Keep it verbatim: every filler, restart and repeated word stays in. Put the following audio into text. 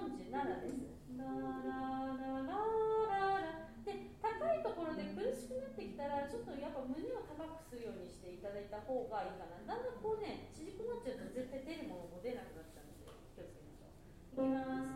音痴ならです。ララララララで、高いところで苦しくなってきたらちょっとやっぱ胸を高くするようにしていただいた方がいいかな。だんだんこうね縮くなっちゃうと絶対出るものも出なくなっちゃうので気をつけましょう。いきます。